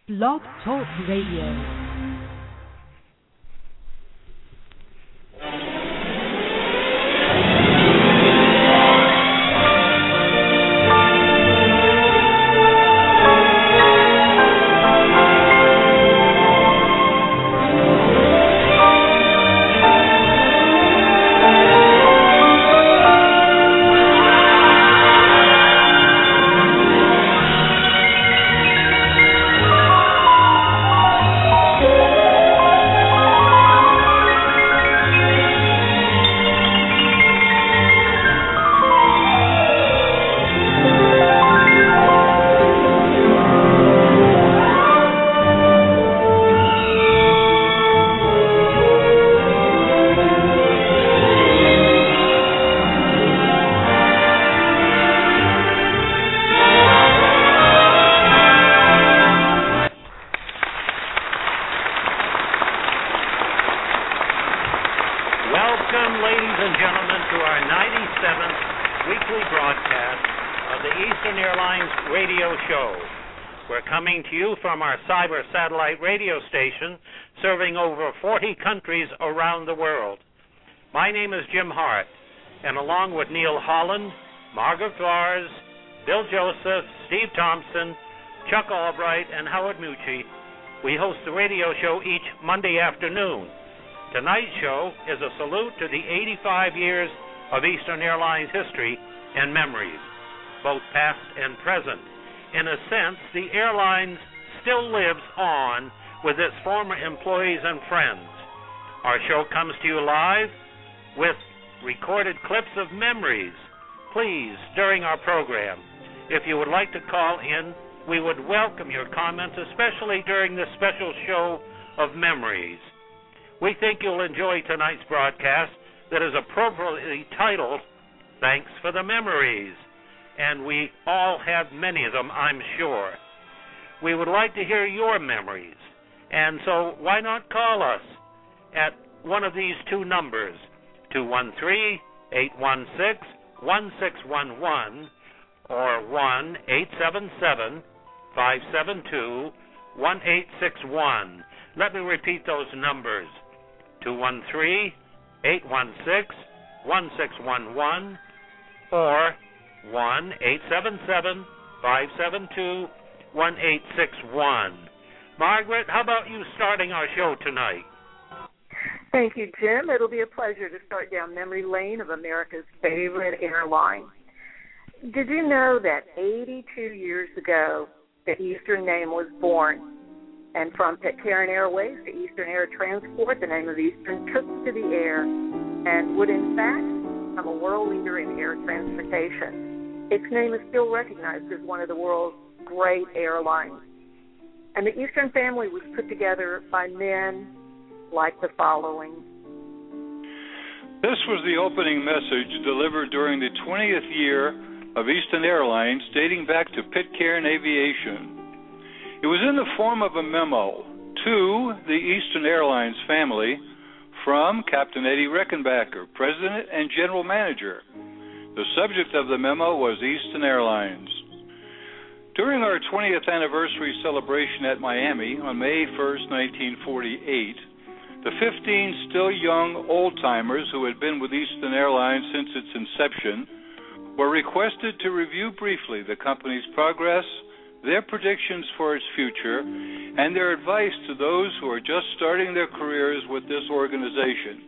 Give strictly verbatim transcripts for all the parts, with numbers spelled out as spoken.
Blog Talk Radio. From our cyber satellite radio station, serving over forty countries around the world. My name is Jim Hart, and along with Neil Holland, Margaret Vars, Bill Joseph, Steve Thompson, Chuck Albright, and Howard Mucci, we host the radio show each Monday afternoon. Tonight's show is a salute to the eighty-five years of Eastern Airlines history and memories, both past and present. In a sense, the airlines still lives on with its former employees and friends. Our show comes to you live with recorded clips of memories. Please, during our program, if you would like to call in, we would welcome your comments, especially during this special show of memories. We think you'll enjoy tonight's broadcast that is appropriately titled, Thanks for the Memories. And we all have many of them, I'm sure. We would like to hear your memories, and so why not call us at one of these two numbers, two one three, eight one six, one six one one or one eight seven seven, five seven two, one eight six one. Let me repeat those numbers, two one three, eight one six, one six one one or one eight seven seven, five seven two, one eight six one. Margaret, how about you starting our show tonight? Thank you, Jim. It'll be a pleasure to start down memory lane of America's favorite airline. Did you know that eighty-two years ago, the Eastern name was born? And from Pitcairn Airways to Eastern Air Transport, the name of Eastern took to the air and would, in fact, become a world leader in air transportation. Its name is still recognized as one of the world's great airlines. And the Eastern family was put together by men like the following. This was the opening message delivered during the twentieth year of Eastern Airlines, dating back to Pitcairn Aviation. It was in the form of a memo to the Eastern Airlines family from Captain Eddie Reckenbacker, President and General Manager. The subject of the memo was Eastern Airlines. During our twentieth anniversary celebration at Miami on May first, nineteen forty-eight, the fifteen still young old-timers who had been with Eastern Airlines since its inception were requested to review briefly the company's progress, their predictions for its future, and their advice to those who are just starting their careers with this organization.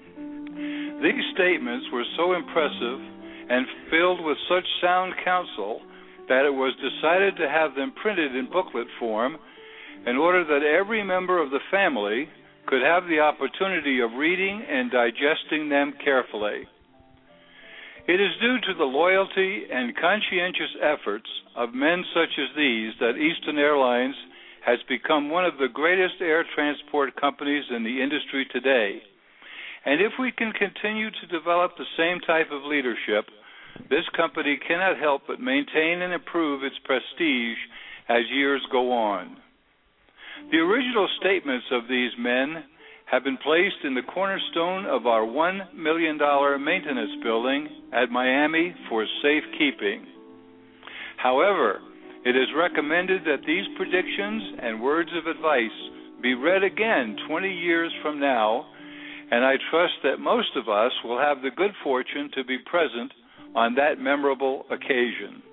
These statements were so impressive and filled with such sound counsel that it was decided to have them printed in booklet form in order that every member of the family could have the opportunity of reading and digesting them carefully. It is due to the loyalty and conscientious efforts of men such as these that Eastern Airlines has become one of the greatest air transport companies in the industry today. And if we can continue to develop the same type of leadership, this company cannot help but maintain and improve its prestige as years go on. The original statements of these men have been placed in the cornerstone of our one million dollars maintenance building at Miami for safekeeping. However, It is recommended that these predictions and words of advice be read again twenty years from now, and I trust that most of us will have the good fortune to be present on that memorable occasion.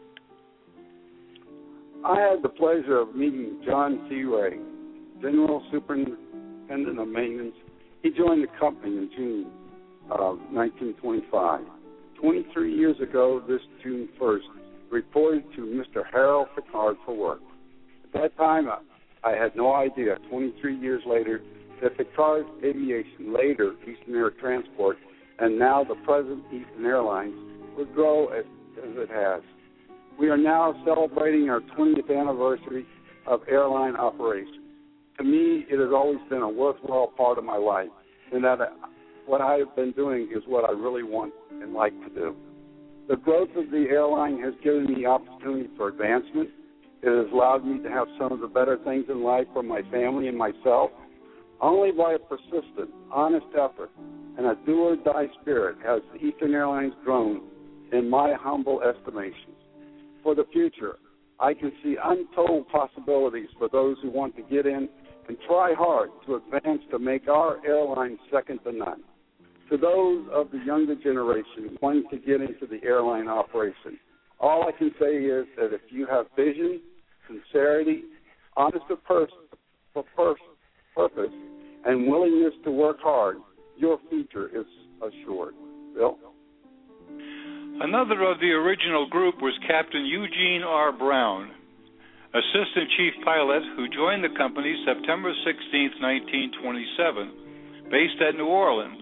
I had the pleasure of meeting John T. Ray, General Superintendent of Maintenance. He joined the company in June of nineteen twenty-five. twenty-three years ago, this June first, reported to Mister Harold Picard for work. At that time, I had no idea, twenty-three years later, that Picard Aviation, later Eastern Air Transport, and now the present Eastern Airlines, would grow as, as it has. We are now celebrating our twentieth anniversary of airline operations. To me, it has always been a worthwhile part of my life, and that what I have been doing is what I really want and like to do. The growth of the airline has given me opportunity for advancement. It has allowed me to have some of the better things in life for my family and myself. Only by a persistent, honest effort and a do-or-die spirit has the Eastern Airlines grown, in my humble estimation. For the future, I can see untold possibilities for those who want to get in and try hard to advance to make our airline second to none. To those of the younger generation wanting to get into the airline operation, all I can say is that if you have vision, sincerity, honest of pers- for pers- purpose, and willingness to work hard, your future is assured. Bill? Another of the original group was Captain Eugene R. Brown, Assistant Chief Pilot, who joined the company September sixteenth, nineteen twenty-seven, based at New Orleans.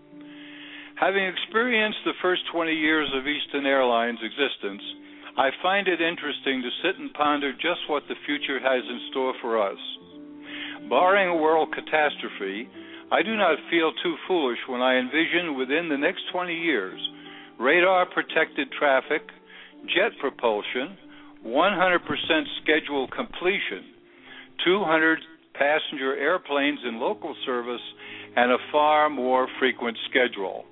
Having experienced the first twenty years of Eastern Airlines' existence, I find it interesting to sit and ponder just what the future has in store for us. Barring a world catastrophe, I do not feel too foolish when I envision within the next twenty years radar-protected traffic, jet propulsion, one hundred percent schedule completion, two hundred passenger airplanes in local service, and a far more frequent schedule.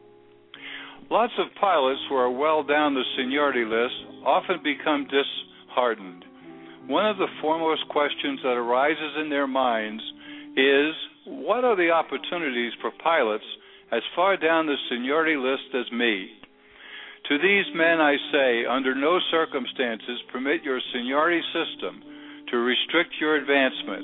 Lots of pilots who are well down the seniority list often become disheartened. One of the foremost questions that arises in their minds is, what are the opportunities for pilots as far down the seniority list as me? To these men I say, under no circumstances permit your seniority system to restrict your advancement.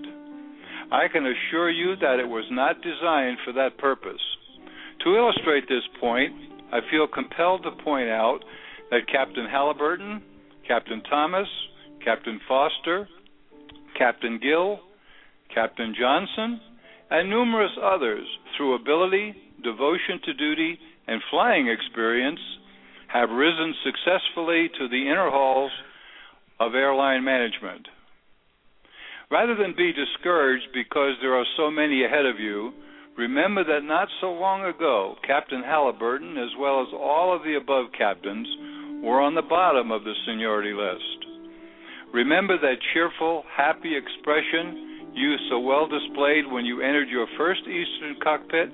I can assure you that it was not designed for that purpose. To illustrate this point, I feel compelled to point out that Captain Halliburton, Captain Thomas, Captain Foster, Captain Gill, Captain Johnson, and numerous others, through ability, devotion to duty, and flying experience, have risen successfully to the inner halls of airline management. Rather than be discouraged because there are so many ahead of you, remember that not so long ago, Captain Halliburton, as well as all of the above captains, were on the bottom of the seniority list. Remember that cheerful, happy expression you so well displayed when you entered your first Eastern cockpit?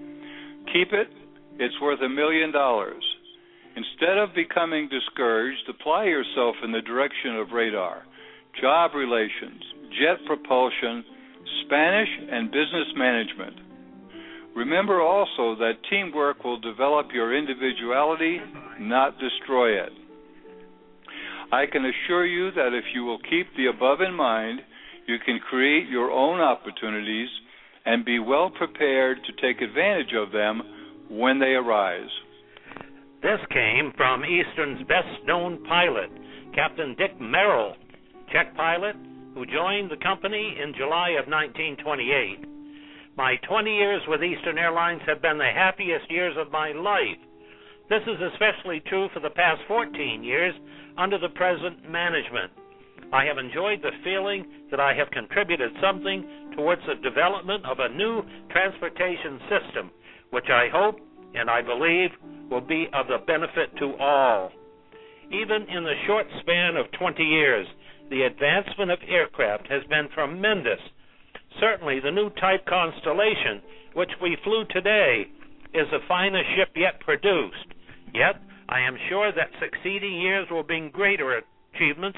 Keep it. It's worth a million dollars. Instead of becoming discouraged, apply yourself in the direction of radar, job relations, jet propulsion, Spanish, and business management. Remember also that teamwork will develop your individuality, not destroy it. I can assure you that if you will keep the above in mind, you can create your own opportunities and be well prepared to take advantage of them when they arise. This came from Eastern's best-known pilot, Captain Dick Merrill, Czech pilot who joined the company in July of nineteen twenty-eight. My twenty years with Eastern Airlines have been the happiest years of my life. This is especially true for the past fourteen years under the present management. I have enjoyed the feeling that I have contributed something towards the development of a new transportation system, which I hope and I believe will be of the benefit to all. Even in the short span of twenty years, the advancement of aircraft has been tremendous. Certainly the new type Constellation, which we flew today, is the finest ship yet produced. Yet, I am sure that succeeding years will bring greater achievements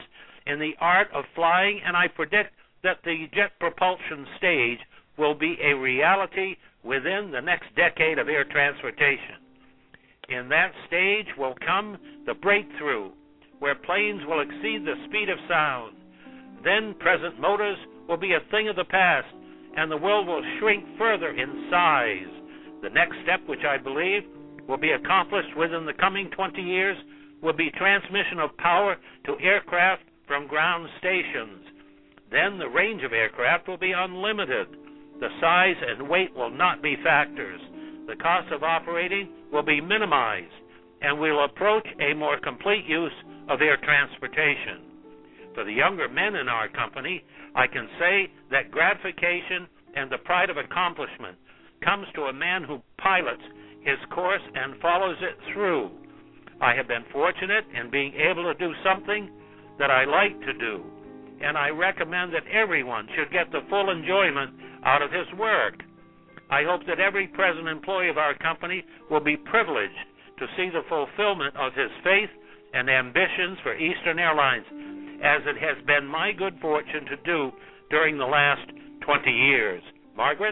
in the art of flying, and I predict that the jet propulsion stage will be a reality within the next decade of air transportation. In that stage will come the breakthrough, where planes will exceed the speed of sound. Then present motors will be a thing of the past, and the world will shrink further in size. The next step, which I believe will be accomplished within the coming twenty years, will be transmission of power to aircraft from ground stations. Then the range of aircraft will be unlimited. The size and weight will not be factors. The cost of operating will be minimized, and we'll approach a more complete use of air transportation. For the younger men in our company, I can say that gratification and the pride of accomplishment comes to a man who pilots his course and follows it through. I have been fortunate in being able to do something that I like to do, and I recommend that everyone should get the full enjoyment out of his work. I hope that every present employee of our company will be privileged to see the fulfillment of his faith and ambitions for Eastern Airlines, as it has been my good fortune to do during the last twenty years. Margaret?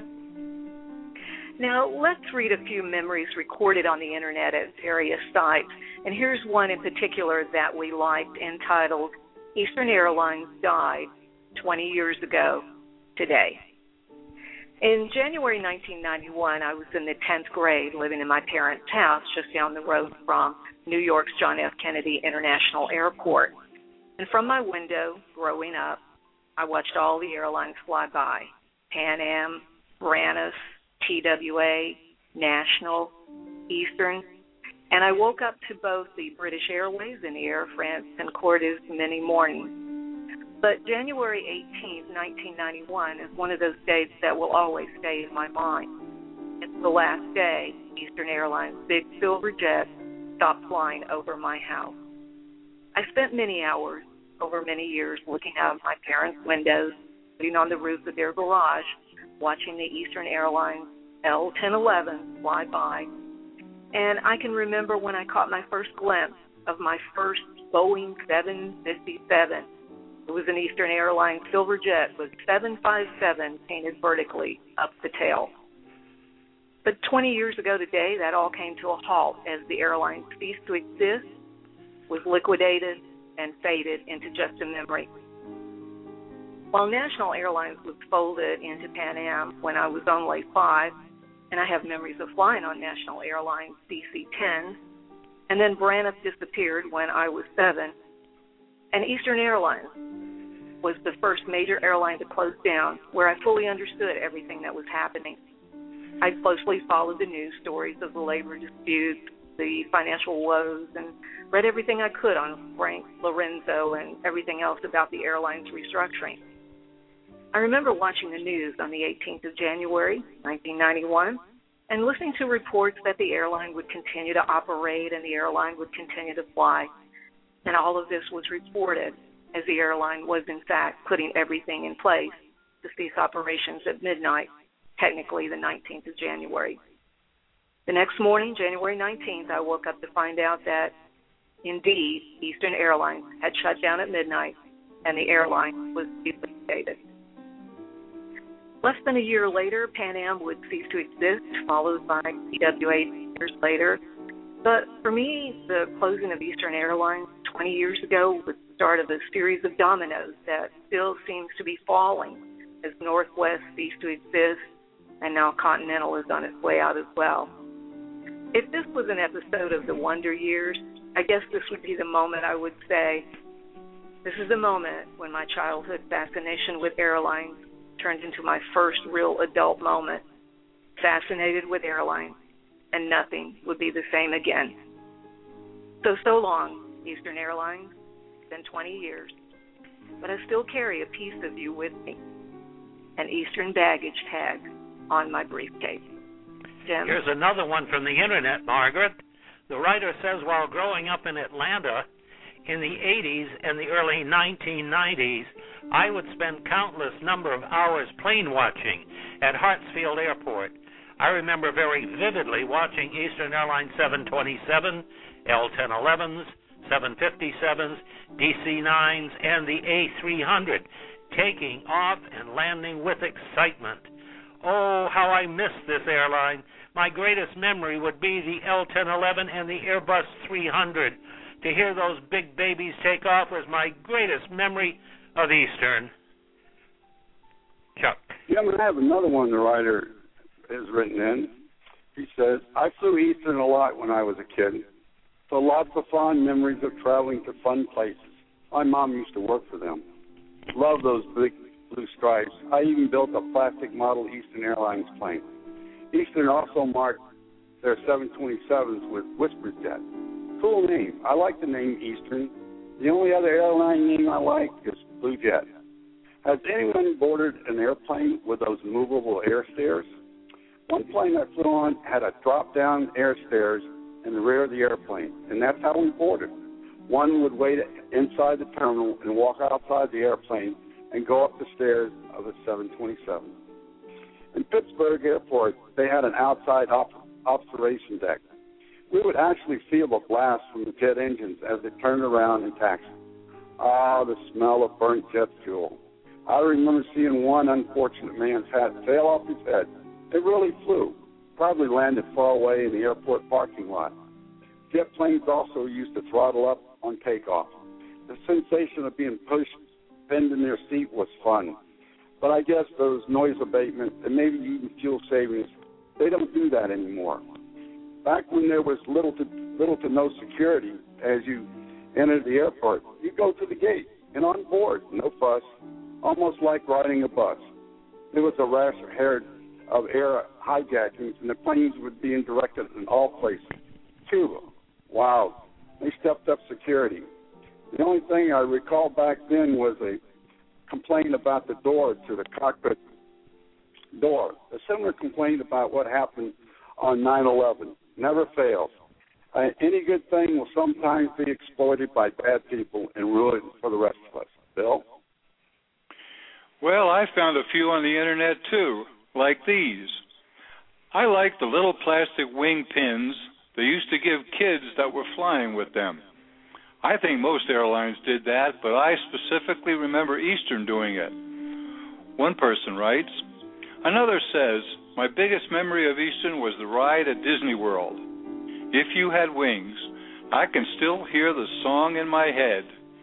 Now, let's read a few memories recorded on the Internet at various sites. And here's one in particular that we liked, entitled, Eastern Airlines Died twenty years ago today. In January nineteen ninety-one, I was in the tenth grade, living in my parents' house just down the road from New York's John F. Kennedy International Airport. And from my window, growing up, I watched all the airlines fly by: Pan Am, Braniff, T W A, National, Eastern. And I woke up to both the British Airways and the Air France Concorde's many mornings. But January eighteenth, nineteen ninety-one is one of those days that will always stay in my mind. It's the last day Eastern Airlines' big silver jet stopped flying over my house. I spent many hours over many years looking out of my parents' windows, sitting on the roof of their garage, watching the Eastern Airlines L ten eleven fly by. And I can remember when I caught my first glimpse of my first Boeing seven fifty-seven. It was an Eastern Airlines silver jet with seven fifty-seven painted vertically up the tail. But twenty years ago today, that all came to a halt as the airline ceased to exist, was liquidated, and faded into just a memory. While National Airlines was folded into Pan Am when I was only five, and I have memories of flying on National Airlines D C ten, and then Braniff disappeared when I was seven, and Eastern Airlines was the first major airline to close down, where I fully understood everything that was happening. I closely followed the news stories of the labor disputes, the financial woes, and read everything I could on Frank Lorenzo and everything else about the airline's restructuring. I remember watching the news on the eighteenth of January, nineteen ninety-one, and listening to reports that the airline would continue to operate and the airline would continue to fly. And all of this was reported as the airline was, in fact, putting everything in place to cease operations at midnight, technically the nineteenth of January. The next morning, January nineteenth, I woke up to find out that, indeed, Eastern Airlines had shut down at midnight and the airline was liquidated. Less than a year later, Pan Am would cease to exist, followed by T W A years later. But for me, the closing of Eastern Airlines twenty years ago was the start of a series of dominoes that still seems to be falling as Northwest ceased to exist, and now Continental is on its way out as well. If this was an episode of the Wonder Years, I guess this would be the moment I would say, this is the moment when my childhood fascination with airlines turned into my first real adult moment, fascinated with airlines, and nothing would be the same again. So, so long, Eastern Airlines. It's been twenty years, but I still carry a piece of you with me, an Eastern baggage tag on my briefcase. Jim? Here's another one from the Internet, Margaret. The writer says, while growing up in Atlanta in the eighties and the early nineteen nineties, I would spend countless number of hours plane watching at Hartsfield Airport. I remember very vividly watching Eastern Airlines seven twenty-seven, L ten elevens, seven fifty-sevens, D C nines, and the A three hundred, taking off and landing with excitement. Oh, how I miss this airline. My greatest memory would be the L ten eleven and the Airbus three hundred. To hear those big babies take off was my greatest memory of Eastern. Chuck. Yeah, I'm going to have another one the writer has written in. He says, I flew Eastern a lot when I was a kid, so lots of fond memories of traveling to fun places. My mom used to work for them. Love those big blue stripes. I even built a plastic model Eastern Airlines plane. Eastern also marked their seven twenty-sevens with Whisper Jet. Cool name. I like the name Eastern. The only other airline name I like is Blue Jet. Has anyone boarded an airplane with those movable air stairs? One plane I flew on had a drop-down air stairs in the rear of the airplane, and that's how we boarded. One would wait inside the terminal and walk outside the airplane and go up the stairs of a seven twenty-seven. In Pittsburgh Airport, they had an outside op- observation deck. We would actually feel a blast from the jet engines as they turned around and taxied. Ah, the smell of burnt jet fuel. I remember seeing one unfortunate man's hat sail off his head. It really flew, probably landed far away in the airport parking lot. Jet planes also used to throttle up on takeoff. The sensation of being pushed, pinned in their seat was fun. But I guess those noise abatement and maybe even fuel savings, they don't do that anymore. Back when there was little to little to no security as you entered the airport, you go to the gate and on board, no fuss, almost like riding a bus. There was a rash of air hijackings, and the planes were being directed in all places. Cuba, wow, they stepped up security. The only thing I recall back then was a complaint about the door to the cockpit door. A similar complaint about what happened on nine eleven. Never fails. Uh, any good thing will sometimes be exploited by bad people and ruined for the rest of us. Bill? Well, I found a few on the internet, too, like these. I like the little plastic wing pins they used to give kids that were flying with them. I think most airlines did that, but I specifically remember Eastern doing it. One person writes, another says, my biggest memory of Eastern was the ride at Disney World. If You Had Wings, I can still hear the song in my head.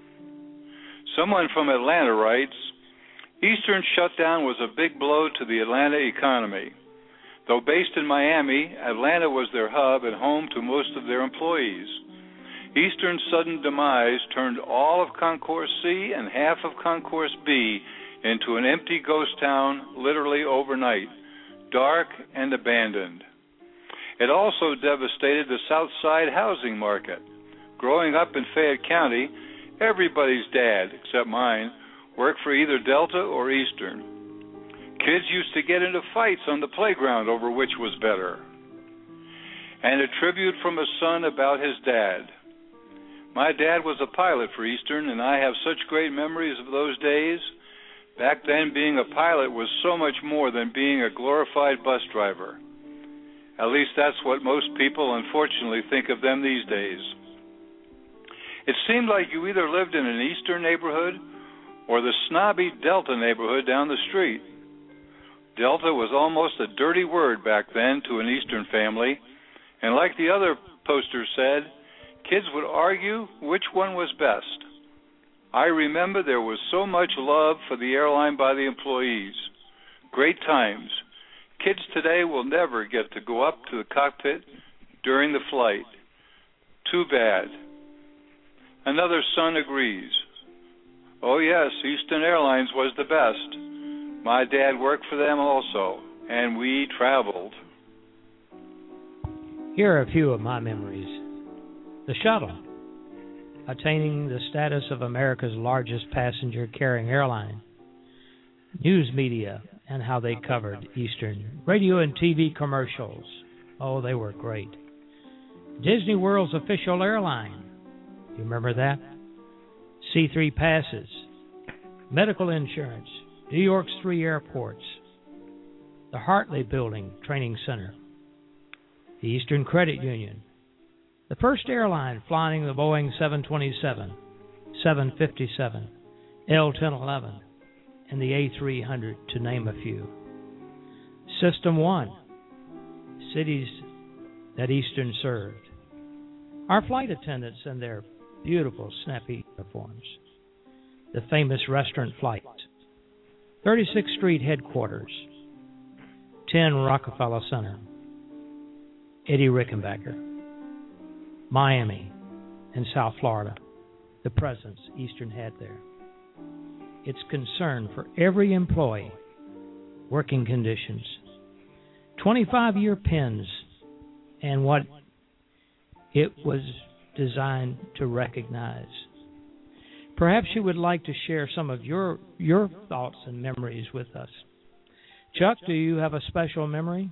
Someone from Atlanta writes, Eastern shutdown was a big blow to the Atlanta economy. Though based in Miami, Atlanta was their hub and home to most of their employees. Eastern's sudden demise turned all of Concourse C and half of Concourse B into an empty ghost town literally overnight, dark and abandoned. It also devastated the South Side housing market. Growing up in Fayette County, everybody's dad, except mine, worked for either Delta or Eastern. Kids used to get into fights on the playground over which was better. And a tribute from a son about his dad. My dad was a pilot for Eastern, and I have such great memories of those days. Back then, being a pilot was so much more than being a glorified bus driver. At least that's what most people, unfortunately, think of them these days. It seemed like you either lived in an Eastern neighborhood or the snobby Delta neighborhood down the street. Delta was almost a dirty word back then to an Eastern family, and like the other posters said, kids would argue which one was best. I remember there was so much love for the airline by the employees. Great times. Kids today will never get to go up to the cockpit during the flight. Too bad. Another son agrees. Oh yes, Eastern Airlines was the best. My dad worked for them also, and we traveled. Here are a few of my memories. The shuttle, attaining the status of America's largest passenger-carrying airline. News media and how they covered Eastern. Radio and T V commercials. Oh, they were great. Disney World's official airline. You remember that? C three passes. Medical insurance. New York's three airports. The Hartley Building Training Center. The Eastern Credit Union. The first airline flying the Boeing seven twenty-seven, seven fifty-seven, L ten eleven, and the A three hundred, to name a few. System one, cities that Eastern served. Our flight attendants in their beautiful, snappy uniforms. The famous restaurant flight. thirty-sixth Street headquarters. ten Rockefeller Center. Eddie Rickenbacker. Miami and South Florida. The presence Eastern had there. Its concern for every employee. Working conditions. twenty-five-year pins and what it was designed to recognize. Perhaps you would like to share some of your your thoughts and memories with us. Chuck, do you have a special memory?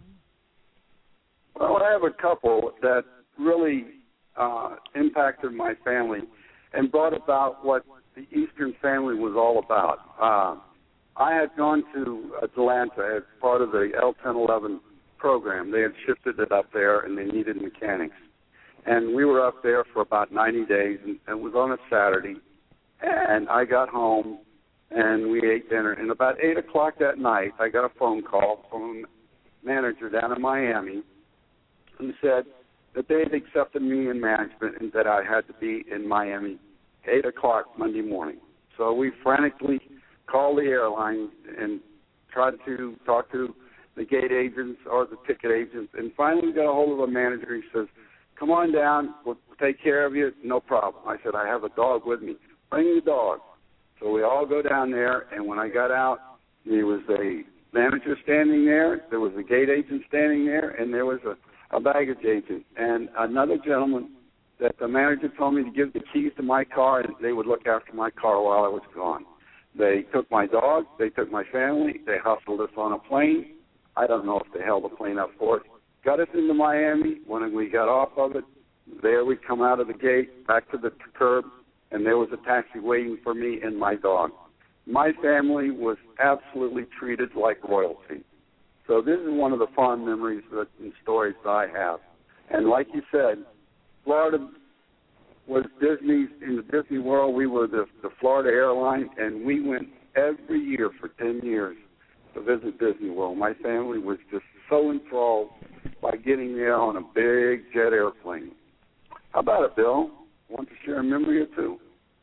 Well, I have a couple that really uh, impacted my family and brought about what the Eastern family was all about. Uh, I had gone to Atlanta as part of the L ten eleven program. They had shifted it up there, and they needed mechanics. And we were up there for about ninety days, and it was on a Saturday. And I got home, and we ate dinner. And about eight o'clock that night, I got a phone call from a manager down in Miami who said that they had accepted me in management and that I had to be in Miami eight o'clock Monday morning. So we frantically called the airline and tried to talk to the gate agents or the ticket agents, and finally we got a hold of a manager. He says, come on down, we'll take care of you, no problem. I said, I have a dog with me. Bring the dog. So we all go down there, and when I got out, there was a manager standing there, there was a gate agent standing there, and there was a, a baggage agent. And another gentleman that the manager told me to give the keys to my car, and they would look after my car while I was gone. They took my dog, they took my family, they hustled us on a plane. I don't know if they held the plane up for it. Got us into Miami. When we got off of it, there we come out of the gate, back to the curb, and there was a taxi waiting for me and my dog. My family was absolutely treated like royalty. So this is one of the fond memories that, and stories that I have. And like you said, Florida was Disney's, in the Disney World, we were the, the Florida airline, and we went every year for ten years to visit Disney World. My family was just so enthralled by getting there on a big jet airplane. How about it, Bill? Want to share a memory or two?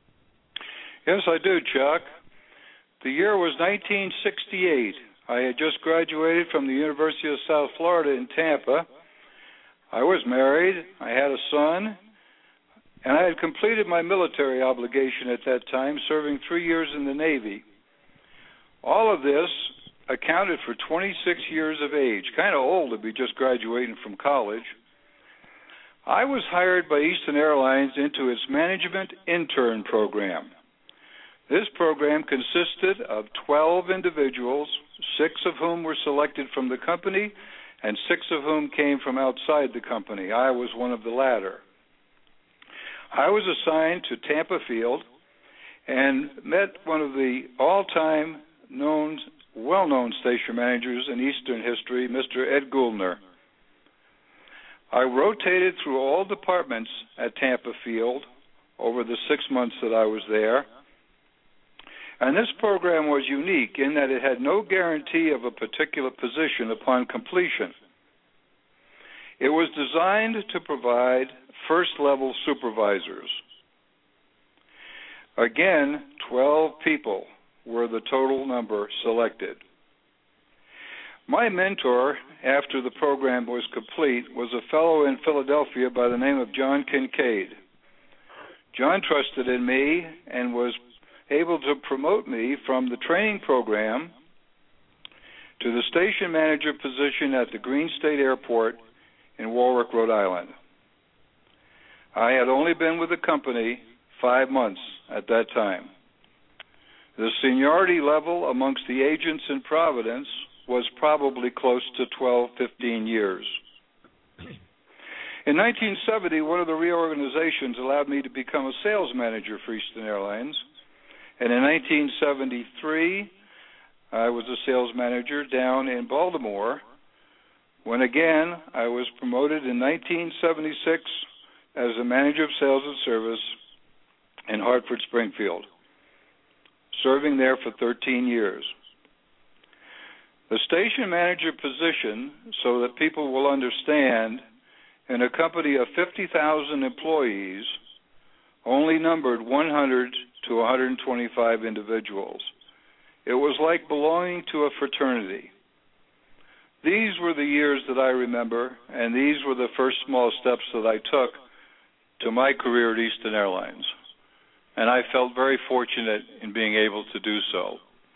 Yes, I do, Chuck. The year was nineteen sixty-eight. I had just graduated from the University of South Florida in Tampa. I was married. I had a son. And I had completed my military obligation at that time, serving three years in the Navy. All of this accounted for twenty-six years of age, kind of old to be just graduating from college. I was hired by Eastern Airlines into its management intern program. This program consisted of twelve individuals, six of whom were selected from the company, and six of whom came from outside the company. I was one of the latter. I was assigned to Tampa Field and met one of the all-time known, well-known station managers in Eastern history, Mister Ed Goulner. I rotated through all departments at Tampa Field over the six months that I was there. And this program was unique in that it had no guarantee of a particular position upon completion. It was designed to provide first-level supervisors. Again, twelve people were the total number selected. My mentor, after the program was complete, was a fellow in Philadelphia by the name of John Kincaid. John trusted in me and was able to promote me from the training program to the station manager position at the Green State Airport in Warwick, Rhode Island. I had only been with the company five months at that time. The seniority level amongst the agents in Providence was probably close to twelve, fifteen years. In nineteen seventy, one of the reorganizations allowed me to become a sales manager for Eastern Airlines. And in nineteen seventy-three, I was a sales manager down in Baltimore, when again I was promoted in nineteen seventy-six as the manager of sales and service in Hartford, Springfield, serving there for thirteen years. The station manager position, so that people will understand, in a company of fifty thousand employees, only numbered one hundred to one hundred twenty-five individuals. It was like belonging to a fraternity. These were the years that I remember, and these were the first small steps that I took to my career at Eastern Airlines. And I felt very fortunate in being able to do so.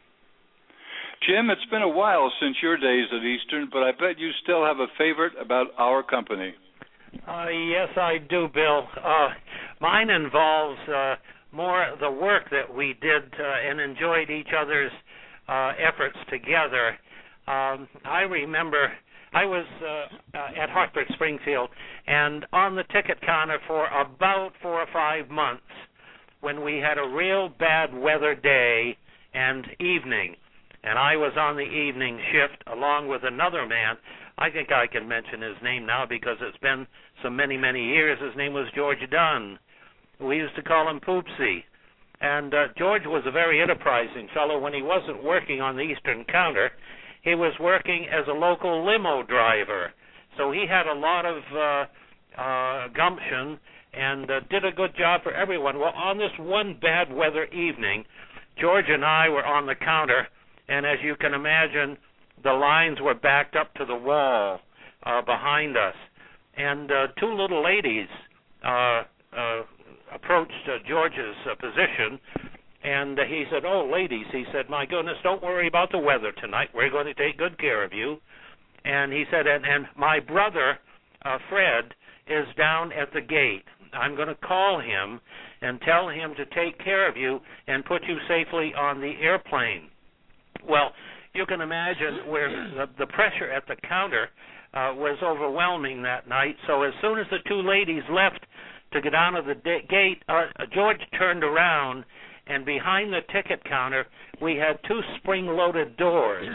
Jim, it's been a while since your days at Eastern, but I bet you still have a favorite about our company. Uh, yes, I do, Bill. Uh, mine involves uh, more the work that we did uh, and enjoyed each other's uh, efforts together. Um, I remember I was uh, uh, at Hartford, Springfield, and on the ticket counter for about four or five months when we had a real bad weather day and evening, and I was on the evening shift along with another man. I think I can mention his name now because it's been so many, many years. His name was George Dunn. We used to call him Poopsie. And uh, George was a very enterprising fellow. When he wasn't working on the Eastern counter, he was working as a local limo driver. So he had a lot of uh, uh, gumption and uh, did a good job for everyone. Well, on this one bad weather evening, George and I were on the counter, and as you can imagine, the lines were backed up to the wall uh, behind us. And uh, two little ladies uh, uh, approached uh, George's uh, position, and uh, he said, "Oh, ladies," he said, "my goodness, don't worry about the weather tonight. We're going to take good care of you." And he said, and, and my brother, uh, Fred, is down at the gate. I'm going to call him and tell him to take care of you and put you safely on the airplane. Well, you can imagine where the, the pressure at the counter uh, was overwhelming that night. So as soon as the two ladies left to get out of the de- gate, uh, George turned around, and behind the ticket counter, we had two spring-loaded doors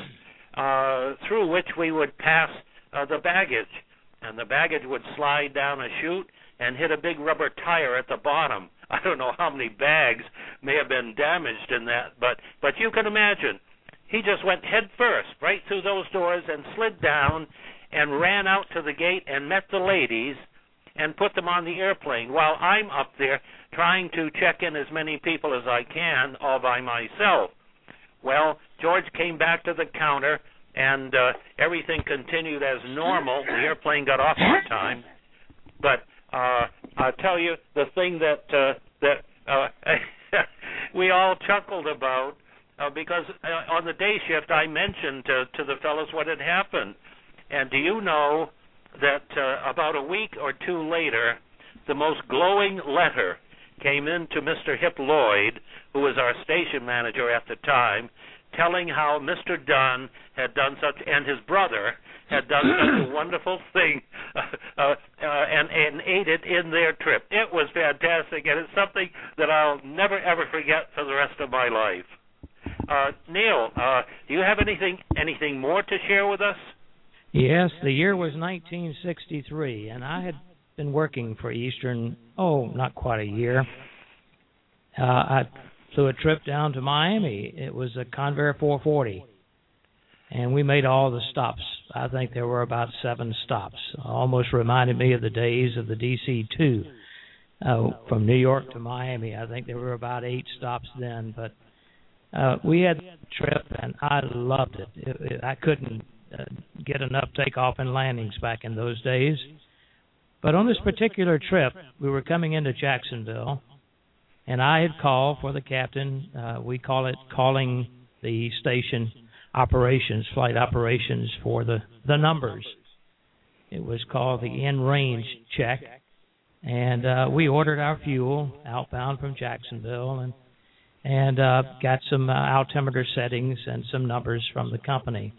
uh, through which we would pass uh, the baggage. And the baggage would slide down a chute and hit a big rubber tire at the bottom. I don't know how many bags may have been damaged in that, but, but you can imagine. He just went head first right through those doors and slid down and ran out to the gate and met the ladies and put them on the airplane while I'm up there trying to check in as many people as I can all by myself. Well, George came back to the counter, and uh, everything continued as normal. The airplane got off on time. But uh, I'll tell you the thing that, uh, that uh, we all chuckled about, Uh, because uh, on the day shift, I mentioned to, to the fellows what had happened. And do you know that uh, about a week or two later, the most glowing letter came in to Mister Hip Lloyd, who was our station manager at the time, telling how Mister Dunn had done such, and his brother had done such a wonderful thing uh, uh, uh, and, and aided in their trip. It was fantastic, and it's something that I'll never, ever forget for the rest of my life. Uh, Neil, uh, do you have anything anything more to share with us? Yes, the year was nineteen sixty-three, and I had been working for Eastern, oh, not quite a year. Uh, I flew a trip down to Miami. It was a Convair four forty, and we made all the stops. I think there were about seven stops. Almost reminded me of the days of the D C two uh, from New York to Miami. I think there were about eight stops then, but Uh, we had a trip, and I loved it. it, it I couldn't uh, get enough takeoff and landings back in those days. But on this particular trip, we were coming into Jacksonville, and I had called for the captain. Uh, we call it calling the station operations, flight operations for the, the numbers. It was called the in-range check, and uh, we ordered our fuel outbound from Jacksonville, and and uh, got some uh, altimeter settings and some numbers from the company.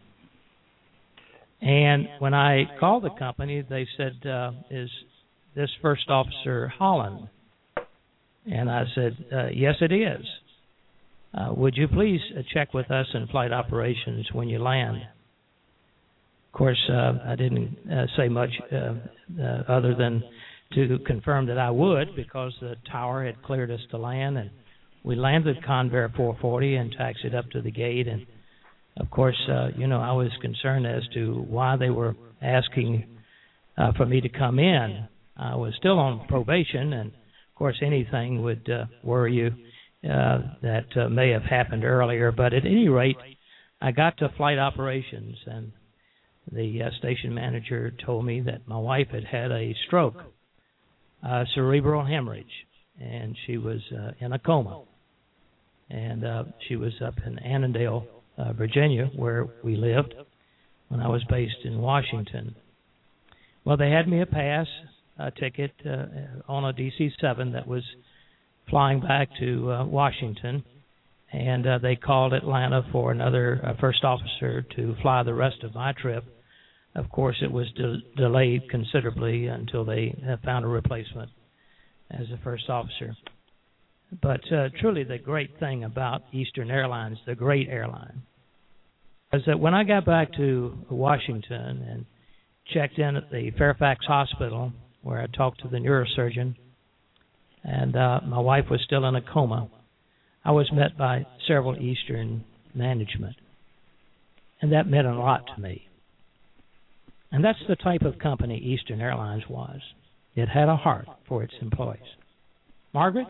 And when I called the company, they said, uh, is this First Officer Holland? And I said, uh, yes, it is. Uh, would you please uh, check with us in flight operations when you land? Of course, uh, I didn't uh, say much uh, uh, other than to confirm that I would, because the tower had cleared us to land, and we landed Convair four forty and taxied up to the gate. And of course, uh, you know, I was concerned as to why they were asking uh, for me to come in. I was still on probation, and of course, anything would uh, worry you uh, that uh, may have happened earlier. But at any rate, I got to flight operations, and the uh, station manager told me that my wife had had a stroke, uh, cerebral hemorrhage, and she was uh, in a coma. And uh, she was up in Annandale, uh, Virginia, where we lived when I was based in Washington. Well, they had me a pass, a ticket uh, on a D C seven that was flying back to uh, Washington, and uh, they called Atlanta for another uh, first officer to fly the rest of my trip. Of course, it was de- delayed considerably until they uh, found a replacement as a first officer. But uh, truly the great thing about Eastern Airlines, the great airline, is that when I got back to Washington and checked in at the Fairfax Hospital, where I talked to the neurosurgeon, and uh, my wife was still in a coma, I was met by several Eastern management. And that meant a lot to me. And that's the type of company Eastern Airlines was. It had a heart for its employees. Margaret?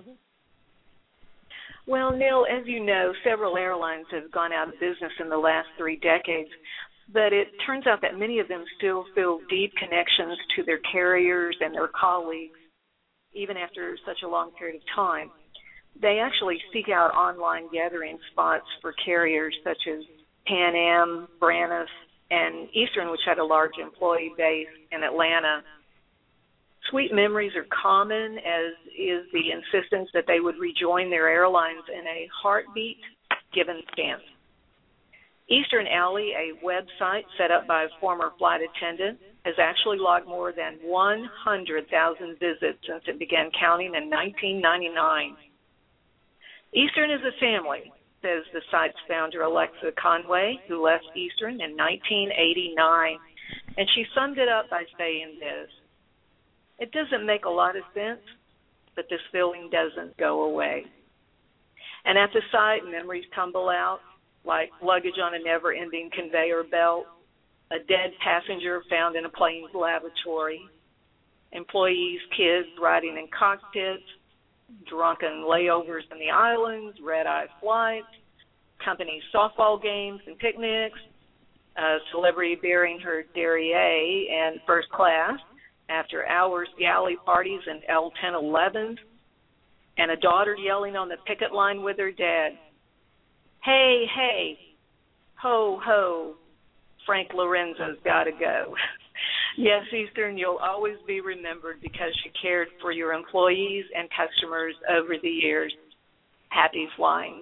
Well, Neil, as you know, several airlines have gone out of business in the last three decades, but it turns out that many of them still feel deep connections to their carriers and their colleagues, even after such a long period of time. They actually seek out online gathering spots for carriers such as Pan Am, Braniff, and Eastern, which had a large employee base in Atlanta. Sweet memories are common, as is the insistence that they would rejoin their airlines in a heartbeat given chance. Eastern Alley, a website set up by a former flight attendant, has actually logged more than one hundred thousand visits since it began counting in nineteen ninety-nine. Eastern is a family, says the site's founder, Alexa Conway, who left Eastern in nineteen eighty-nine, and she summed it up by saying this: "It doesn't make a lot of sense, but this feeling doesn't go away." And at the site, memories tumble out, like luggage on a never-ending conveyor belt, a dead passenger found in a plane's lavatory, employees' kids riding in cockpits, drunken layovers in the islands, red-eye flights, company softball games and picnics, a celebrity bearing her derriere and first class, after hours galley parties and L ten elevens, and a daughter yelling on the picket line with her dad, "Hey, hey, ho, ho, Frank Lorenzo's got to go." Yes, Eastern, you'll always be remembered because you cared for your employees and customers over the years. Happy flying.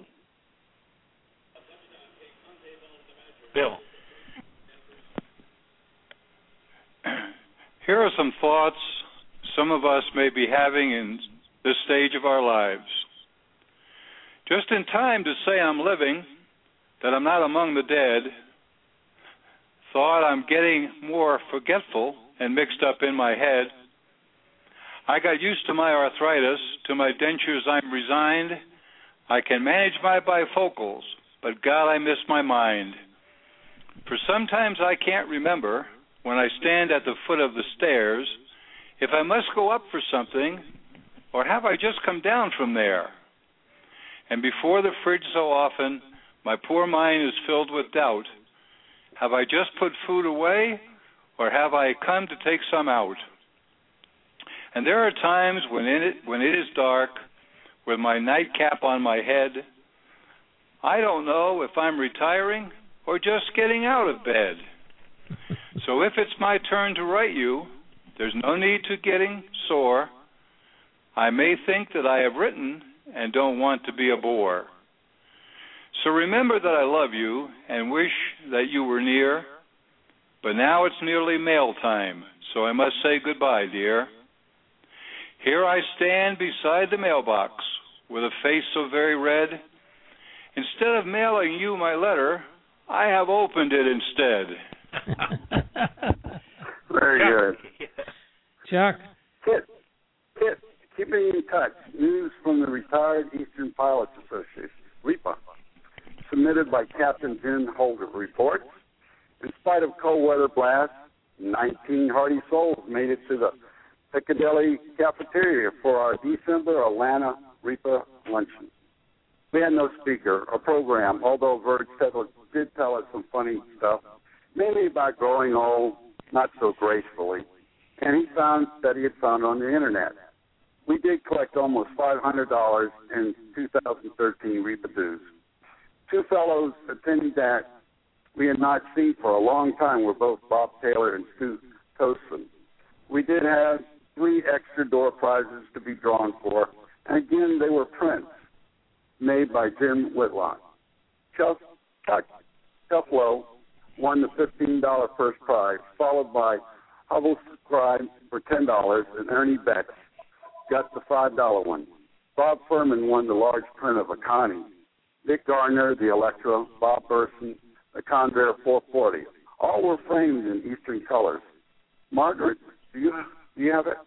Bill. Here are some thoughts some of us may be having in this stage of our lives. Just in time to say I'm living, that I'm not among the dead. Thought I'm getting more forgetful and mixed up in my head. I got used to my arthritis, to my dentures I'm resigned. I can manage my bifocals, but God, I miss my mind. For sometimes I can't remember, when I stand at the foot of the stairs, if I must go up for something, or have I just come down from there? And before the fridge so often, my poor mind is filled with doubt. Have I just put food away, or have I come to take some out? And there are times when it, when it is dark, with my nightcap on my head, I don't know if I'm retiring or just getting out of bed. So if it's my turn to write you, there's no need to getting sore. I may think that I have written and don't want to be a bore. So remember that I love you and wish that you were near, but now it's nearly mail time, so I must say goodbye, dear. Here I stand beside the mailbox with a face so very red. Instead of mailing you my letter, I have opened it instead. Very good. Chuck. Touch, news from the Retired Eastern Pilots Association, R E P A, submitted by Captain Jim Holder, reports, in spite of cold weather blasts, nineteen hardy souls made it to the Piccadilly cafeteria for our December Atlanta R E P A luncheon. We had no speaker or program, although Verge did tell us some funny stuff, mainly about growing old, not so gracefully, and he found that he had found on the Internet. We did collect almost five hundred dollars in two thousand thirteen R E P A dues. Two fellows attending that we had not seen for a long time were both Bob Taylor and Stu Tosin. We did have three extra door prizes to be drawn for, and again, they were prints made by Jim Whitlock. Chuck, Chuck Tufflow won the fifteen dollars first prize, followed by Hubble Scribe for ten dollars, and Ernie Betts got the five dollars one. Bob Furman won the large print of a Connie. Dick Gardner, the Electra, Bob Burson, the Convair four forty. All were framed in Eastern colors. Margaret, do you, do you have it?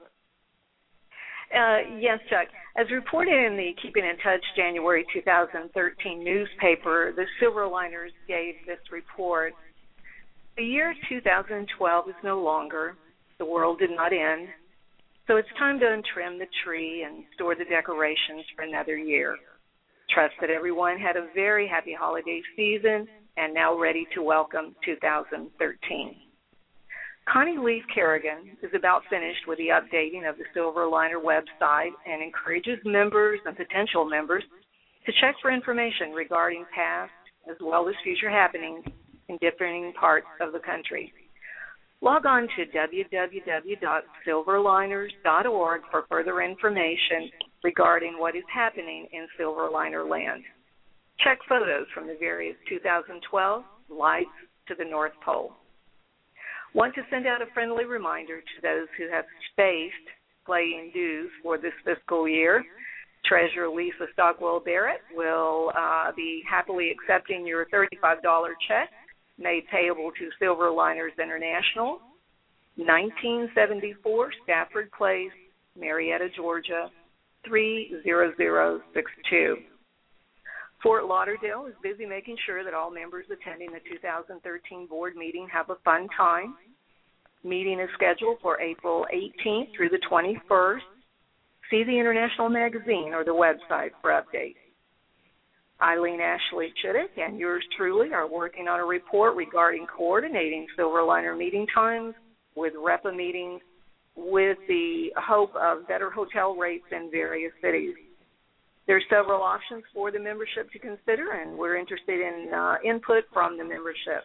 Uh, yes, Chuck. As reported in the Keeping in Touch January two thousand thirteen newspaper, the Silverliners gave this report. The year two thousand twelve is no longer. The world did not end. So it's time to untrim the tree and store the decorations for another year. Trust that everyone had a very happy holiday season and now ready to welcome two thousand thirteen. Connie Leaf Kerrigan is about finished with the updating of the Silverliner website and encourages members and potential members to check for information regarding past as well as future happenings in different parts of the country. Log on to w w w dot silverliners dot org for further information regarding what is happening in Silverliner land. Check photos from the various two thousand twelve Lights to the North Pole. Want to send out a friendly reminder to those who have spaced playing dues for this fiscal year. Treasurer Lisa Stockwell Barrett will uh, be happily accepting your thirty-five dollars check made payable to Silverliners International, nineteen seventy-four Stafford Place, Marietta, Georgia, three zero zero six two. Fort Lauderdale is busy making sure that all members attending the two thousand thirteen board meeting have a fun time. Meeting is scheduled for April eighteenth through the twenty-first. See the International Magazine or the website for updates. Eileen Ashley Chittick and yours truly are working on a report regarding coordinating Silverliner meeting times with R E P A meetings with the hope of better hotel rates in various cities. There are several options for the membership to consider, and we're interested in uh, input from the membership.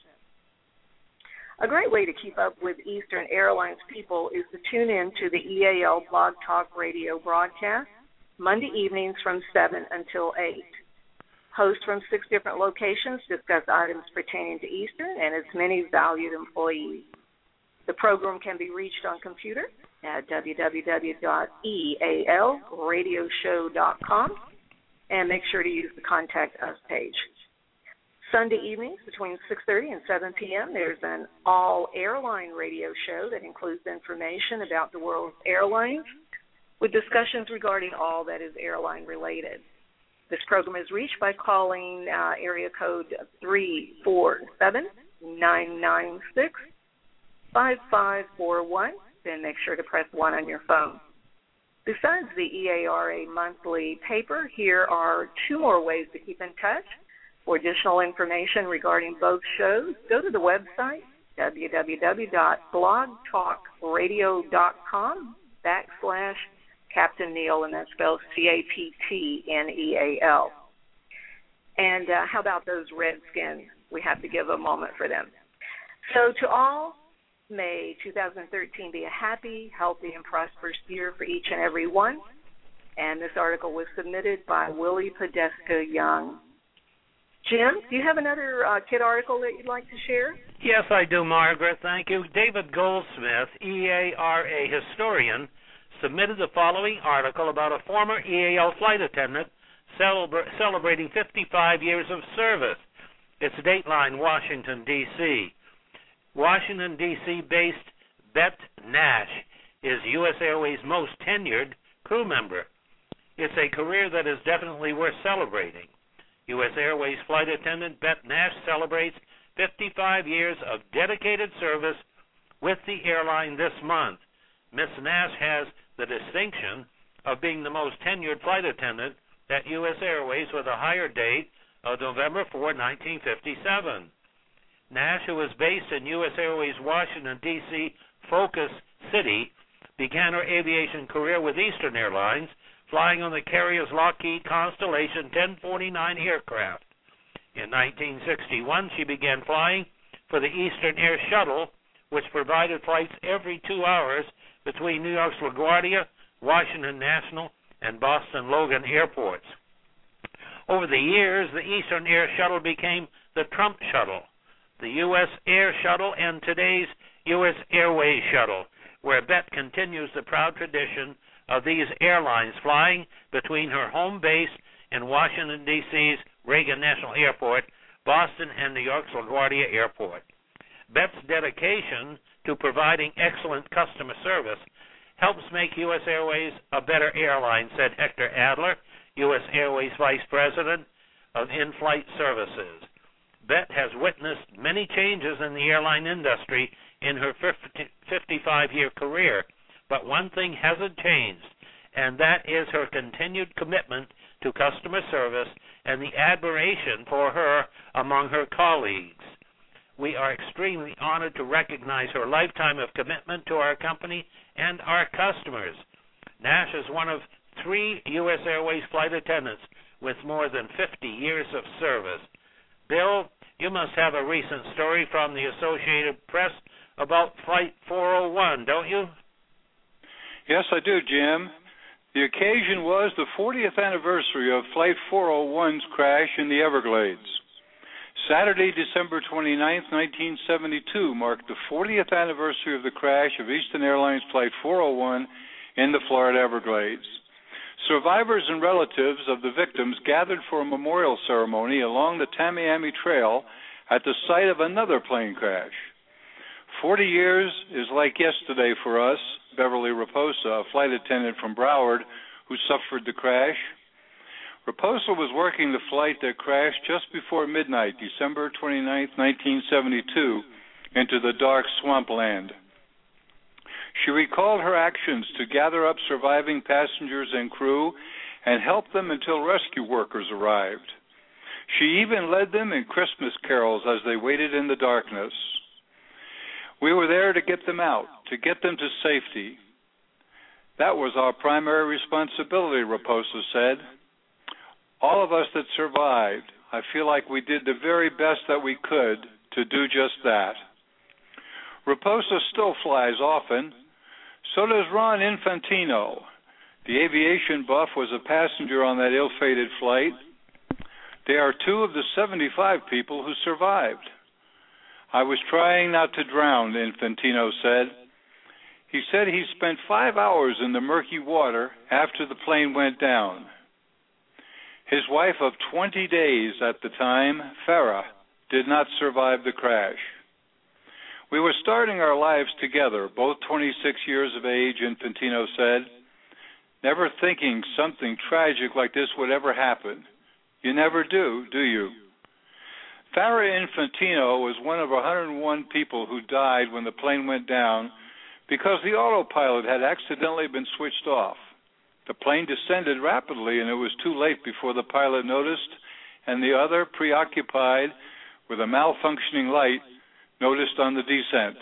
A great way to keep up with Eastern Airlines people is to tune in to the E A L Blog Talk Radio broadcast Monday evenings from seven until eight. Hosts from six different locations discuss items pertaining to Eastern and its many valued employees. The program can be reached on computer at w w w dot e a l radio show dot com and make sure to use the Contact Us page. Sunday evenings between six thirty and seven p.m. there's an all-airline radio show that includes information about the world's airlines with discussions regarding all that is airline-related. This program is reached by calling uh, area code three four seven, nine nine six, five five four one. Then make sure to press one on your phone. Besides the E A R A monthly paper, here are two more ways to keep in touch. For additional information regarding both shows, go to the website, w w w dot blog talk radio dot com backslash Captain Neal, and that spells C A P T N E A L. And uh, how about those Redskins? We have to give a moment for them. So to all, may two thousand thirteen be a happy, healthy, and prosperous year for each and every one. And this article was submitted by Willie Podesta Young. Jim, do you have another uh, kid article that you'd like to share? Yes, I do, Margaret. Thank you. David Goldsmith, E A R A historian, submitted the following article about a former E A L flight attendant celebra- celebrating fifty-five years of service. It's Dateline, Washington, D C Washington, D C-based Bette Nash is U S Airways' most tenured crew member. It's a career that is definitely worth celebrating. U S Airways flight attendant Bette Nash celebrates fifty-five years of dedicated service with the airline this month. Miss Nash has the distinction of being the most tenured flight attendant at U S Airways with a hire date of November fourth, nineteen fifty-seven. Nash, who is based in U S Airways Washington, D C Focus City, began her aviation career with Eastern Airlines, flying on the carrier's Lockheed Constellation ten forty-nine aircraft. In nineteen sixty-one, she began flying for the Eastern Air Shuttle, which provided flights every two hours between New York's LaGuardia, Washington National, and Boston Logan airports. Over the years, the Eastern Air Shuttle became the Trump Shuttle, the U S Air Shuttle, and today's U S Airways Shuttle, where Bette continues the proud tradition of these airlines flying between her home base in Washington, D C's Reagan National Airport, Boston, and New York's LaGuardia Airport. Bette's dedication to providing excellent customer service helps make U S Airways a better airline, said Hector Adler, U S Airways Vice President of In-Flight Services. Bette has witnessed many changes in the airline industry in her fifty-five-year career, but one thing hasn't changed, and that is her continued commitment to customer service and the admiration for her among her colleagues. We are extremely honored to recognize her lifetime of commitment to our company and our customers. Nash is one of three U S Airways flight attendants with more than fifty years of service. Bill, you must have a recent story from the Associated Press about Flight four oh one, don't you? Yes, I do, Jim. The occasion was the fortieth anniversary of Flight four oh one's crash in the Everglades. Saturday, December twenty-ninth, nineteen seventy-two, marked the fortieth anniversary of the crash of Eastern Airlines Flight four oh one in the Florida Everglades. Survivors and relatives of the victims gathered for a memorial ceremony along the Tamiami Trail at the site of another plane crash. Forty years is like yesterday for us, Beverly Raposa, a flight attendant from Broward who suffered the crash. Raposa was working the flight that crashed just before midnight, December twenty-ninth, nineteen seventy-two, into the dark swampland. She recalled her actions to gather up surviving passengers and crew and help them until rescue workers arrived. She even led them in Christmas carols as they waited in the darkness. We were there to get them out, to get them to safety. That was our primary responsibility, Raposa said. All of us that survived, I feel like we did the very best that we could to do just that. Raposa still flies often. So does Ron Infantino. The aviation buff was a passenger on that ill-fated flight. They are two of the seventy-five people who survived. I was trying not to drown, Infantino said. He said he spent five hours in the murky water after the plane went down. His wife of twenty days at the time, Farah, did not survive the crash. We were starting our lives together, both twenty-six years of age, Infantino said, never thinking something tragic like this would ever happen. You never do, do you? Farah Infantino was one of one hundred one people who died when the plane went down because the autopilot had accidentally been switched off. The plane descended rapidly, and it was too late before the pilot noticed, and the other, preoccupied with a malfunctioning light, noticed on the descent.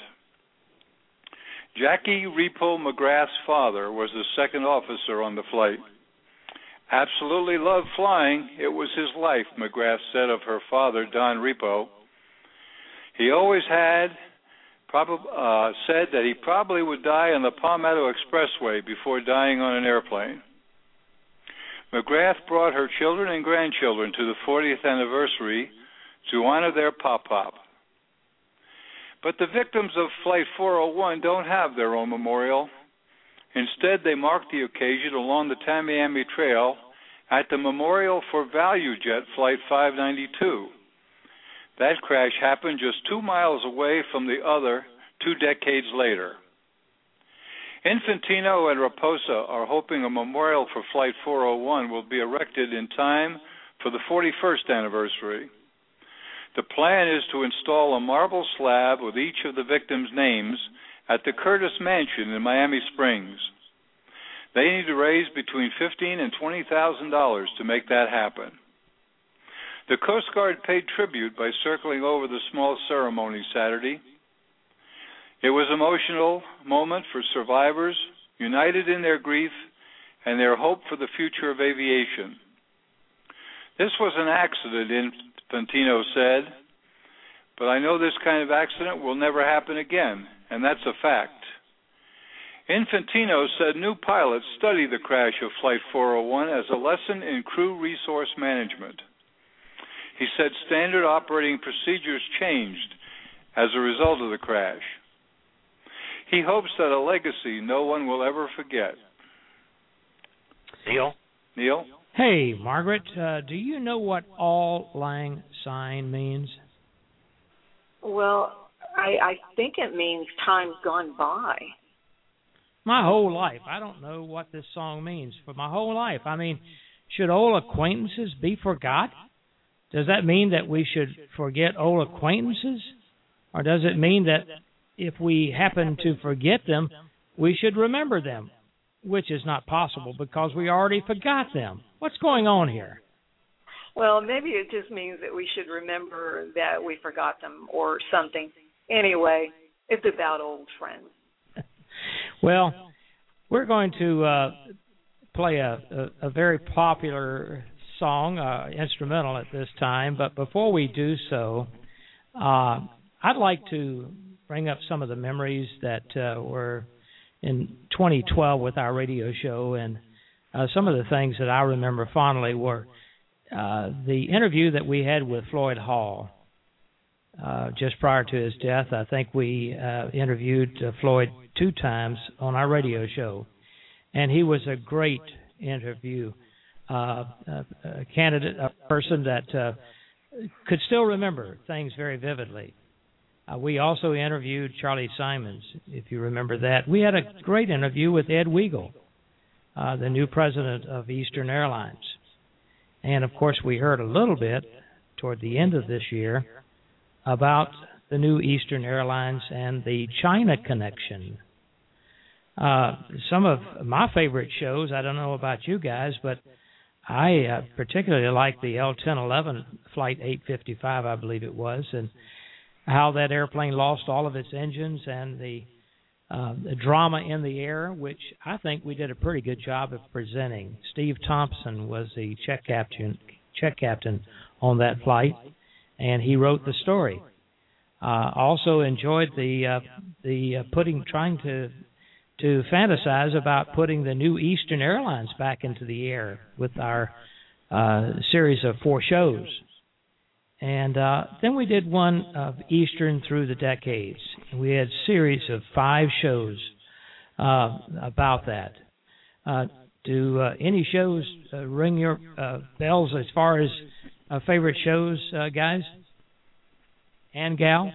Jackie Repo McGrath's father was the second officer on the flight. Absolutely loved flying. It was his life, McGrath said of her father, Don Repo. He always had prob- uh, said that he probably would die on the Palmetto Expressway before dying on an airplane. McGrath brought her children and grandchildren to the fortieth anniversary to honor their pop-pop. But the victims of Flight four oh one don't have their own memorial. Instead, they mark the occasion along the Tamiami Trail at the Memorial for ValueJet Flight five ninety-two. That crash happened just two miles away from the other two decades later. Infantino and Raposa are hoping a memorial for Flight four oh one will be erected in time for the forty-first anniversary. The plan is to install a marble slab with each of the victims' names at the Curtis Mansion in Miami Springs. They need to raise between fifteen thousand dollars and twenty thousand dollars to make that happen. The Coast Guard paid tribute by circling over the small ceremony Saturday. It was an emotional moment for survivors, united in their grief and their hope for the future of aviation. This was an accident, Infantino said, but I know this kind of accident will never happen again, and that's a fact. Infantino said new pilots study the crash of Flight four oh one as a lesson in crew resource management. He said standard operating procedures changed as a result of the crash. He hopes that a legacy no one will ever forget. Neil? Neil? Hey, Margaret, uh, do you know what Auld Lang Syne means? Well, I, I think it means time's gone by. My whole life, I don't know what this song means. For my whole life, I mean, should old acquaintances be forgot? Does that mean that we should forget old acquaintances? Or does it mean that if we happen to forget them, we should remember them? Which is not possible because we already forgot them. What's going on here? Well, maybe it just means that we should remember that we forgot them or something. Anyway, it's about old friends. Well, we're going to uh, play a, a, a very popular song, uh, instrumental at this time. But before we do so, uh, I'd like to bring up some of the memories that uh, were in twenty twelve with our radio show. And uh, some of the things that I remember fondly were uh, the interview that we had with Floyd Hall. Uh, just prior to his death, I think we uh, interviewed uh, Floyd two times on our radio show, and he was a great interview, uh, a, a candidate, a person that uh, could still remember things very vividly. Uh, we also interviewed Charlie Simons, if you remember that. We had a great interview with Ed Weigel, uh, the new president of Eastern Airlines. And, of course, we heard a little bit toward the end of this year about the new Eastern Airlines and the China connection. Uh, some of my favorite shows, I don't know about you guys, but I uh, particularly like the L ten eleven Flight eight fifty-five, I believe it was, and how that airplane lost all of its engines and the, uh, the drama in the air, which I think we did a pretty good job of presenting. Steve Thompson was the check captain, check captain on that flight, and he wrote the story. Uh, also enjoyed the uh, the uh, putting trying to to fantasize about putting the new Eastern Airlines back into the air with our uh, series of four shows. And uh, then we did one of Eastern through the decades. We had a series of five shows uh, about that. Uh, do uh, any shows uh, ring your uh, bells as far as uh, favorite shows, uh, guys? And gal?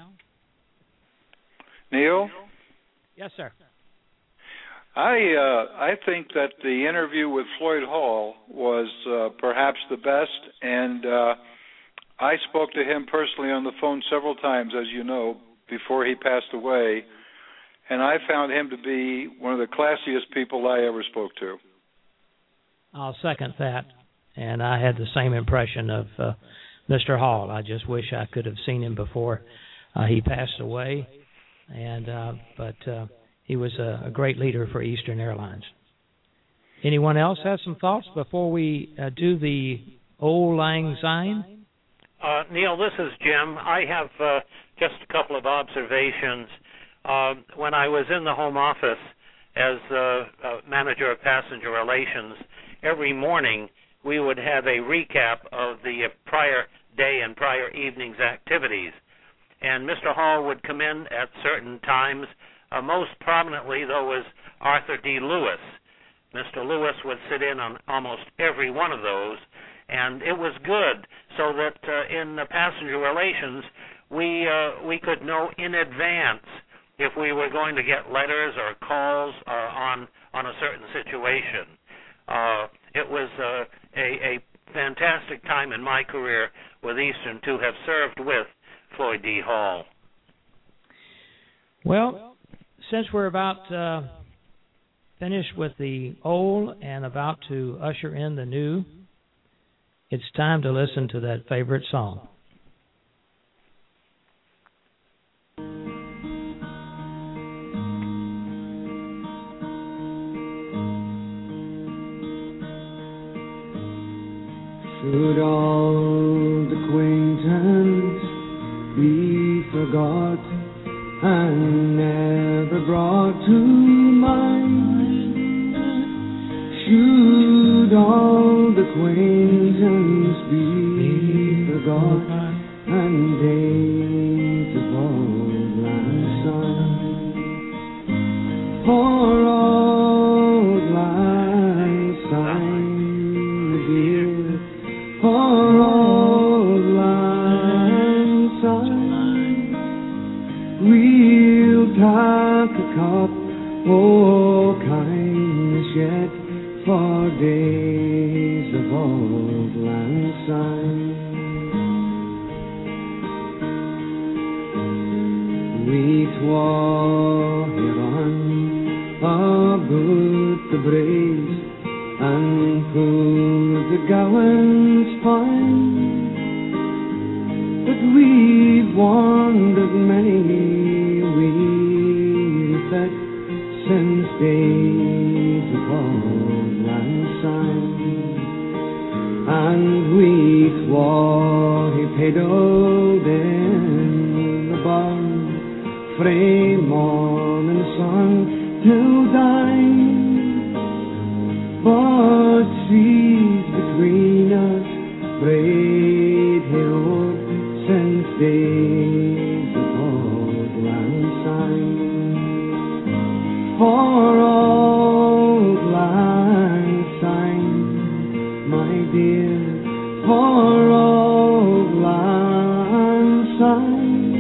Neil? Yes, sir. I uh, I think that the interview with Floyd Hall was uh, perhaps the best, and uh, I spoke to him personally on the phone several times, as you know, before he passed away, and I found him to be one of the classiest people I ever spoke to. I'll second that, and I had the same impression of uh, Mister Hall. I just wish I could have seen him before uh, he passed away, and uh, but uh, he was a, a great leader for Eastern Airlines. Anyone else have some thoughts before we uh, do the Auld Lang Syne? Uh, Neil, this is Jim. I have uh, just a couple of observations. Uh, when I was in the Home Office as uh, uh, manager of passenger relations, every morning we would have a recap of the uh, prior day and prior evening's activities. And Mister Hall would come in at certain times. Uh, most prominently, though, was Arthur D. Lewis. Mister Lewis would sit in on almost every one of those, and it was good so that uh, in the passenger relations we uh, we could know in advance if we were going to get letters or calls uh, on on a certain situation. Uh, it was uh, a, a fantastic time in my career with Eastern to have served with Floyd D. Hall. Well, since we're about uh, finished with the old and about to usher in the new, it's time to listen to that favorite song. Should old acquaintance be forgot and never brought to mind? Should old acquaintance be forgot and days of old lang syne? For old lang syne, dear, for old lang syne, we'll take a cup o' kindness yet for days of old lang syne. We twa heron aboot the braes and pulled the gowans fine, but we've wandered many weary feet since days of old lang syne, and we twa he pedalled in the barn frae morning sun till dine. But seas between us braid hill since days of old lang syne. For old lang syne, my dear, for old lang syne,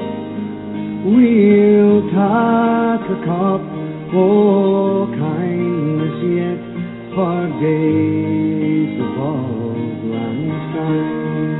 we'll take a cup o' kindness yet for days of old lang syne.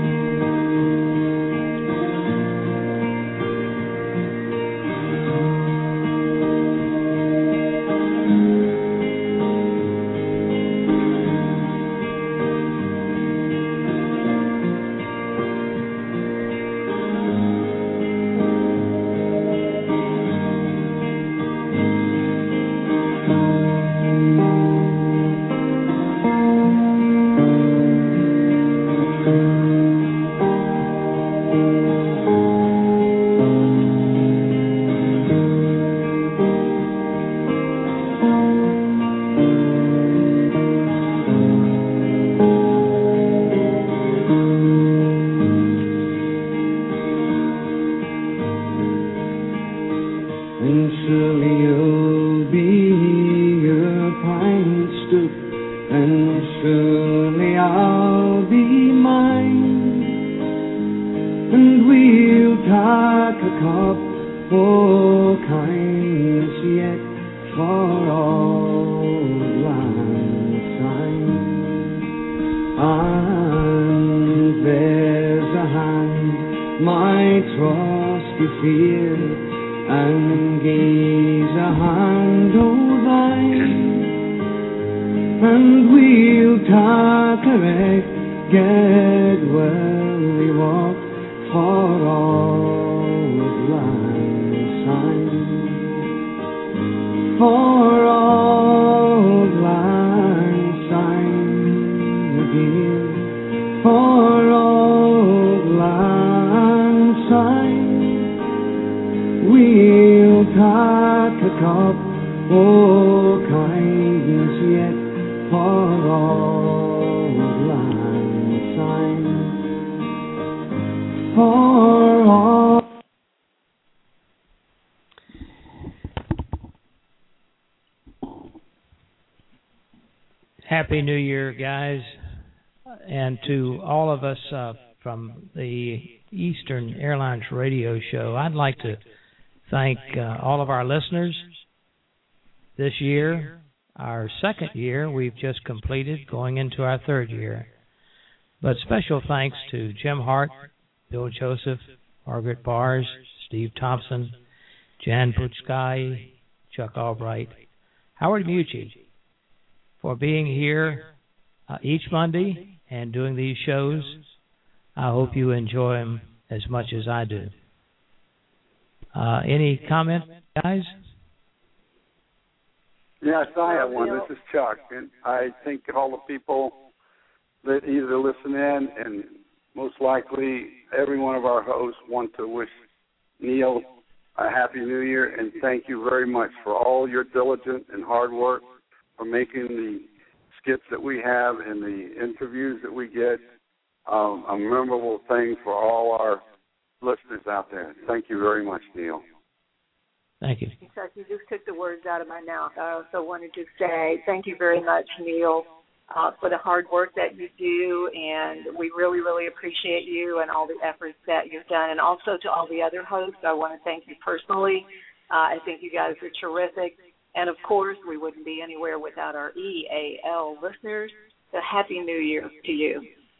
Happy New Year, guys, and to all of us uh, from the Eastern Airlines radio show. I'd like to thank uh, all of our listeners. This year, our second year, we've just completed, going into our third year. But special thanks to Jim Hart, Bill Joseph, Margaret Bars, Steve Thompson, Jan Puchkai, Chuck Albright, Howard Mucci, for being here uh, each Monday and doing these shows. I hope you enjoy them as much as I do. Uh, any comment, guys? Yes, I have one. This is Chuck, and I think all the people that either listen in, and most likely every one of our hosts, want to wish Neil a Happy New Year, and thank you very much for all your diligence and hard work for making the skits that we have and the interviews that we get um, a memorable thing for all our listeners out there. Thank you very much, Neil. Thank you. Chuck, you just took the words out of my mouth. I also wanted to say thank you very much, Neil, uh, for the hard work that you do, and we really, really appreciate you and all the efforts that you've done. And also to all the other hosts, I want to thank you personally. Uh, I think you guys are terrific. And, of course, we wouldn't be anywhere without our E A L listeners. So Happy New Year to you.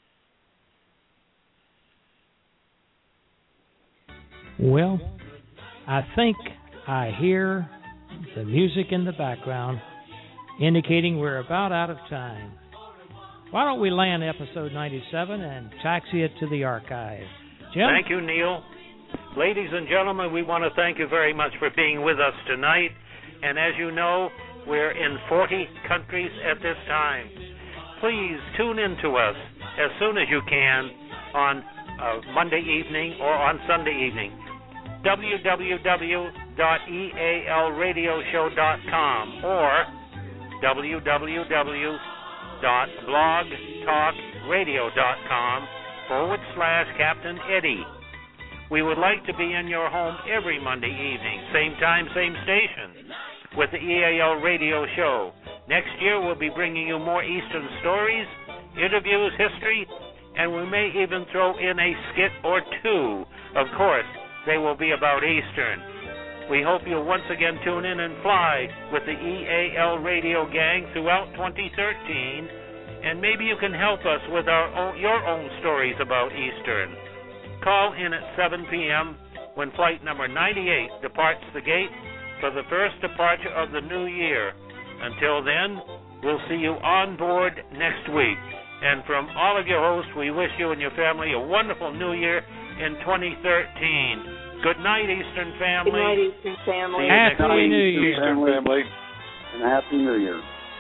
Well, I think I hear the music in the background indicating we're about out of time. Why don't we land episode ninety-seven and taxi it to the archive? Jim? Thank you, Neil. Ladies and gentlemen, we want to thank you very much for being with us tonight. And as you know, we're in forty countries at this time. Please tune in to us as soon as you can on uh, Monday evening or on Sunday evening. w w w dot e a l radio show dot com or w w w dot blog talk radio dot com forward slash Captain Eddie. We would like to be in your home every Monday evening, same time, same station, with the E A L Radio Show. Next year we'll be bringing you more Eastern stories, interviews, history, and we may even throw in a skit or two. Of course, they will be about Eastern. We hope you'll once again tune in and fly with the E A L Radio gang throughout twenty thirteen, and maybe you can help us with our own, your own stories about Eastern. Call in at seven p.m. when flight number ninety-eight departs the gate for the first departure of the new year. Until then, we'll see you on board next week. And from all of your hosts, we wish you and your family a wonderful new year in twenty thirteen. Good night, Eastern family. Good night, Eastern family. Happy New Year. Eastern family. And Happy New Year.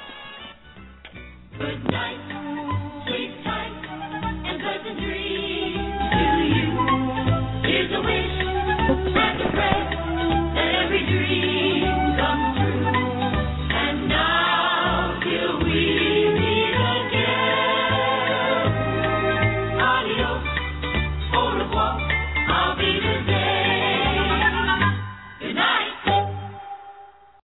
Good night, sleep tight, and pleasant dreams to you. Here's a wish and a prayer.